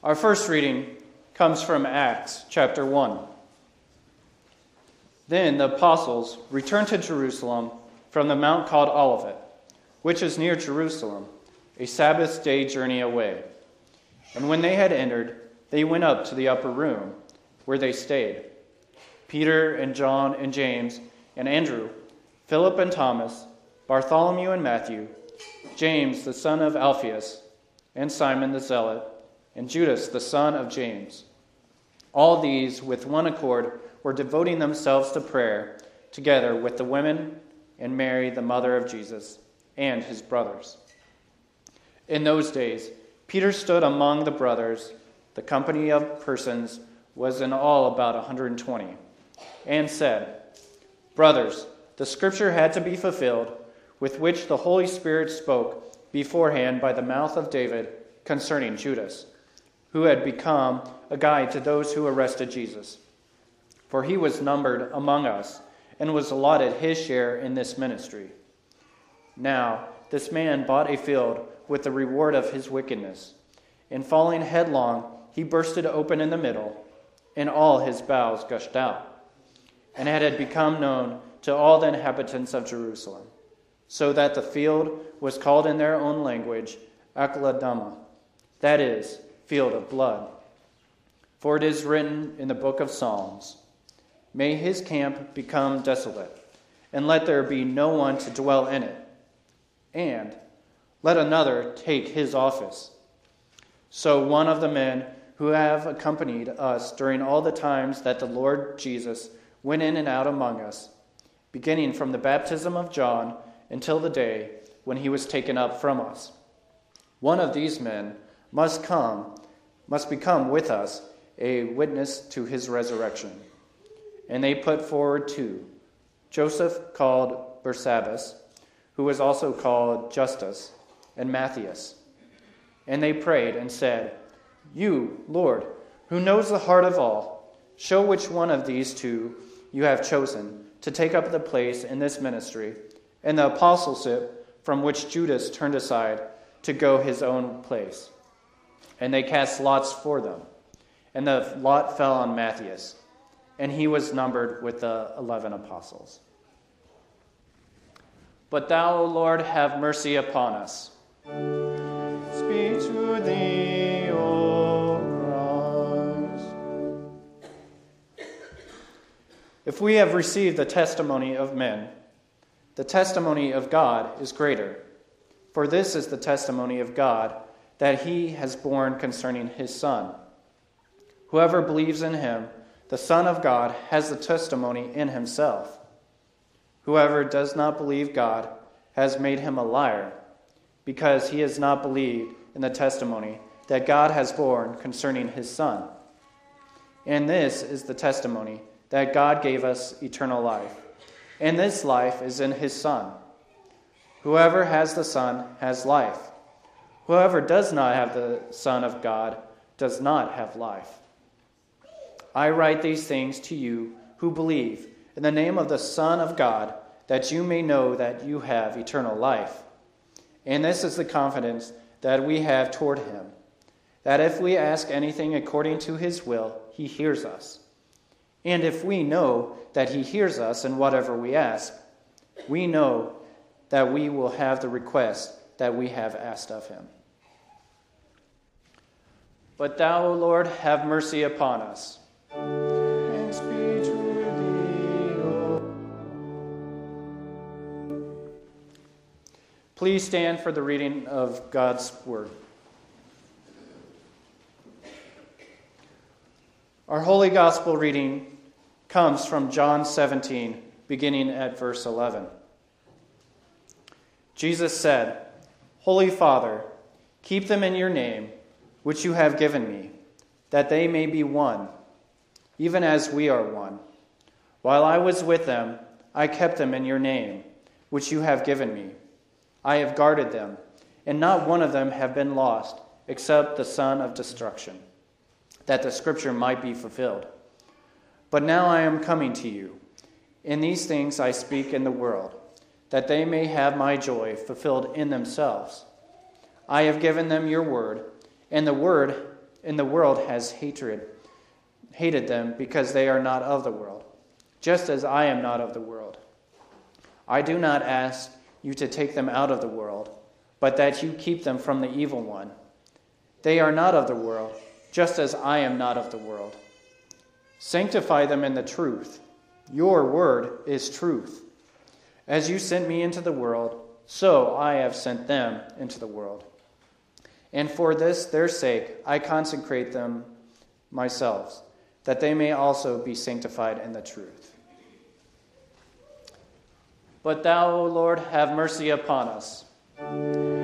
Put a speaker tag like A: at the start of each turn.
A: Our first reading comes from Acts chapter 1. Then the apostles returned to Jerusalem from the mount called Olivet, which is near Jerusalem, a Sabbath day journey away. And when they had entered, they went up to the upper room, where they stayed. Peter and John and James and Andrew, Philip and Thomas, Bartholomew and Matthew, James the son of Alphaeus, and Simon the Zealot, and Judas the son of James. All these, with one accord, were devoting themselves to prayer, together with the women and Mary, the mother of Jesus, and his brothers. In those days, Peter stood among the brothers. The company of persons was in all about 120, and said, "Brothers, the scripture had to be fulfilled, with which the Holy Spirit spoke beforehand by the mouth of David concerning Judas, who had become a guide to those who arrested Jesus. For he was numbered among us, and was allotted his share in this ministry. Now, this man bought a field with the reward of his wickedness. And falling headlong, he burst it open in the middle, and all his bowels gushed out. And it had become known to all the inhabitants of Jerusalem, so that the field was called in their own language Akeldama, that is, field of blood. For it is written in the book of Psalms, 'May his camp become desolate, and let there be no one to dwell in it. And let another take his office.' So one of the men who have accompanied us during all the times that the Lord Jesus went in and out among us, beginning from the baptism of John until the day when he was taken up from us. One of these men must become with us a witness to his resurrection." And they put forward two, Joseph called Barsabbas, who was also called Justus, and Matthias. And they prayed and said, "You, Lord, who knows the heart of all, show which one of these two you have chosen to take up the place in this ministry, and the apostleship from which Judas turned aside to go his own place." And they cast lots for them. And the lot fell on Matthias, and he was numbered with the 11 apostles. But thou, O Lord, have mercy upon us. Speak to thee, O Christ. If we have received the testimony of men, the testimony of God is greater. For this is the testimony of God, that he has borne concerning his Son. Whoever believes in him, the Son of God, has the testimony in himself. Whoever does not believe God has made him a liar, because he has not believed in the testimony that God has borne concerning his Son. And this is the testimony, that God gave us eternal life, and this life is in his Son. Whoever has the Son has life. Whoever does not have the Son of God does not have life. I write these things to you who believe in the name of the Son of God, that you may know that you have eternal life. And this is the confidence that we have toward him, that if we ask anything according to his will, he hears us. And if we know that he hears us in whatever we ask, we know that we will have the request that we have asked of him. But thou, O Lord, have mercy upon us. And speak to thee, O. Please stand for the reading of God's word. Our Holy Gospel reading comes from John 17, beginning at verse 11. Jesus said, "Holy Father, keep them in your name, which you have given me, that they may be one, even as we are one. While I was with them, I kept them in your name, which you have given me. I have guarded them, and not one of them have been lost, except the son of destruction, that the scripture might be fulfilled. But now I am coming to you. In these things I speak in the world, that they may have my joy fulfilled in themselves. I have given them your word, and the word in the world has hated them because they are not of the world, just as I am not of the world. I do not ask you to take them out of the world, but that you keep them from the evil one. They are not of the world, just as I am not of the world. Sanctify them in the truth. Your word is truth. As you sent me into the world, so I have sent them into the world. And for this their sake I consecrate them myself, that they may also be sanctified in the truth. But thou, O Lord, have mercy upon us.